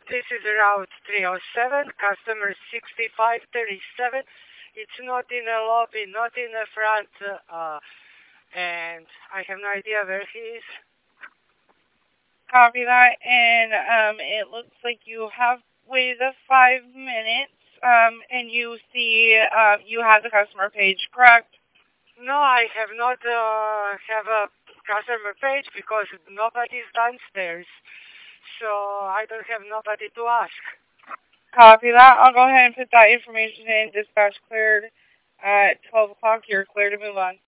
This is Route 307, customer 6537. It's not in the lobby, not in the front, and I have no idea where he is. Copy that, and it looks like you have waited the 5 minutes, and you see you have the customer page, correct? No, I have not have a customer page because nobody's downstairs, so I don't have nobody to ask. Copy that. I'll go ahead and put that information in. Dispatch cleared at 12 o'clock. You're clear to move on.